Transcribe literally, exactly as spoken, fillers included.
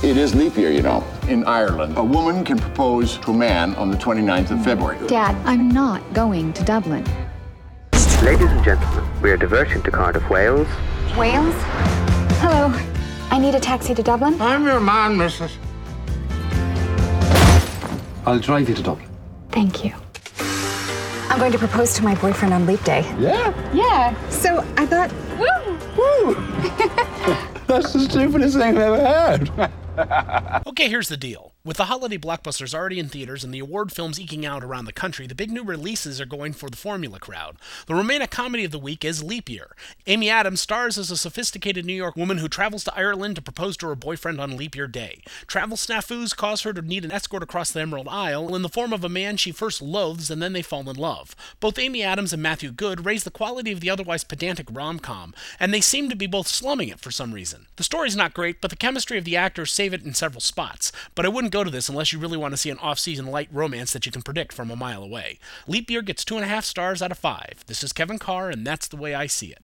It is leap year, you know. In Ireland, a woman can propose to a man on the twenty-ninth of February. Dad, I'm not going to Dublin. Ladies and gentlemen, we are diverting to Cardiff, Wales. Wales? Hello. I need a taxi to Dublin. I'm your man, missus. I'll drive you to Dublin. Thank you. I'm going to propose to my boyfriend on leap day. Yeah? Yeah. So I thought, woo! Woo! That's the stupidest thing I've ever heard. Okay, here's the deal. With the holiday blockbusters already in theaters and the award films eking out around the country, the big new releases are going for the formula crowd. The romantic comedy of the week is Leap Year. Amy Adams stars as a sophisticated New York woman who travels to Ireland to propose to her boyfriend on Leap Year Day. Travel snafus cause her to need an escort across the Emerald Isle in the form of a man she first loathes and then they fall in love. Both Amy Adams and Matthew Goode raise the quality of the otherwise pedantic rom-com, and they seem to be both slumming it for some reason. The story's not great, but the chemistry of the actors save it in several spots. But I wouldn't go to this unless you really want to see an off-season light romance that you can predict from a mile away. Leap Year gets two and a half stars out of five. This is Kevin Carr, and that's the way I see it.